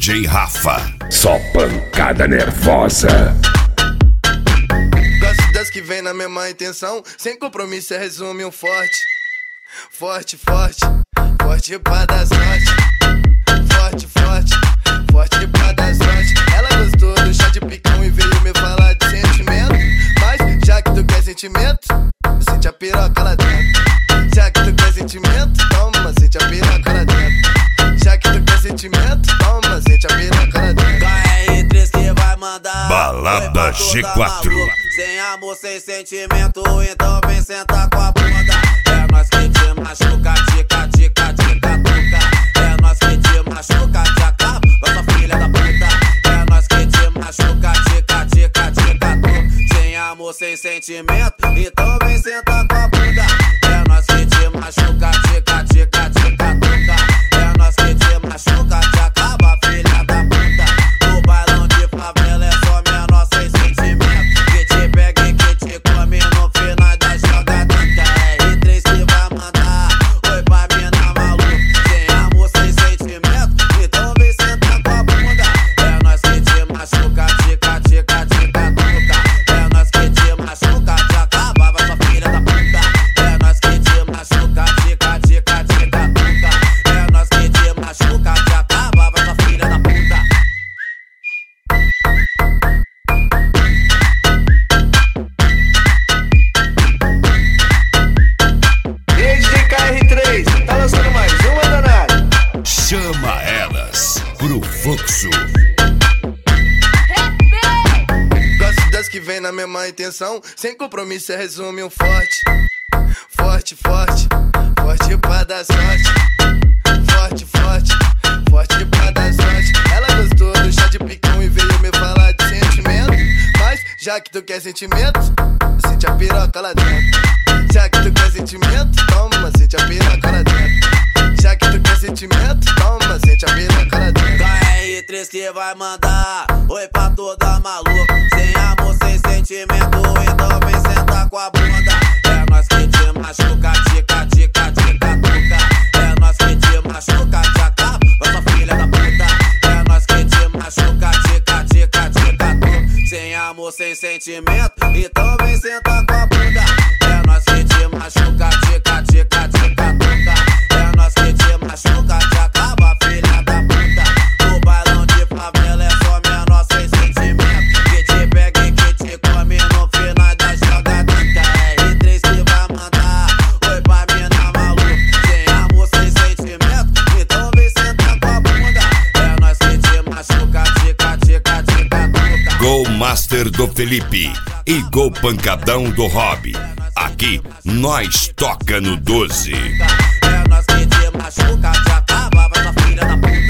DJ Rafa. Só pancada nervosa. Gosto das que vem na mesma intenção. Sem compromisso, resume um forte. Forte, forte, forte pra dar sorte. Forte, forte, forte pra dar sorte. Ela gostou do chá de picão e veio me falar de sentimento. Mas já que tu quer sentimento, sente a piroca lá dentro. Já que tu quer sentimento, toma, sente a piroca lá dentro. Já que tu quer sentimento, toma, sente a piroca lá dentro. R3 que vai mandar Balada G4. Sem amor, sem sentimento, então vem sentar com a bunda. É nós que te machuca, tica, tica, tica, tuca. É nós que te machuca, te acaba, sua filha da puta. É nós que te machuca, tica, tica, tica, tuca. Sem amor, sem sentimento, então vem sentar com a bunda. É nós que te machuca, tica, tica, tica, tuca. É nós que te machuca, te acaba, filha da puta. No bailão de favela é só menor sem sentimento. Que te pega e que te come no final da jogada. R3 que vai mandar oi pra mina maluca. Sem amor, sem sentimento, então vem sentar com a bunda. É nós que te machuca, tica, tica, tica, tuca. É nós que te machuca, te acaba, vai sua filha da puta. É nós que te machuca, tica, tica, tica, tuca. É nós que te machuca, te acaba, vai sua filha da puta. DJ KR3, tá lançando mais uma, danada. Chama elas pro fluxo. Gosto das que vem na mesma intenção. Sem compromisso, resume um forte. Forte, forte, forte pra dar sorte. Forte, forte, forte pra dar sorte. Ela gostou do chá de picão e veio me falar de sentimento. Mas já que tu quer sentimento, sente a piroca lá dentro. Já que tu quer sentimento, toma, sente a piroca lá dentro. Já que tu quer sentimento, toma, sente a piroca lá dentro. R3 que vai mandar oi pra toda maluca. Sem amor, sem sentimento, então vem sentar com a bunda. É nós que te machuca, tica, tica, tica, tuca. É nós que te machuca, te acaba, vai sua filha da puta. É nós que te machuca, tica, tica, tica, tuca. Sem amor, sem sentimento, então vem sentar com a bunda. É nós que te machuca, tica, tica, tica, tuca. É nós que te machuca, te acaba, filha da puta. No bailão de favela é só menor sem sentimento. Que te pega e que te come no final da jogada. R3 que vai mandar oi pra mina maluca. Sem amor, sem sentimento, então vem sentar com a bunda. É nós que te machuca, tica, tica, tica, tuca. Gol Master do Felipe e Gol Pancadão do Rob. Aqui nós toca no 12. É nós que te machuca, te acaba, vai sua filha da puta.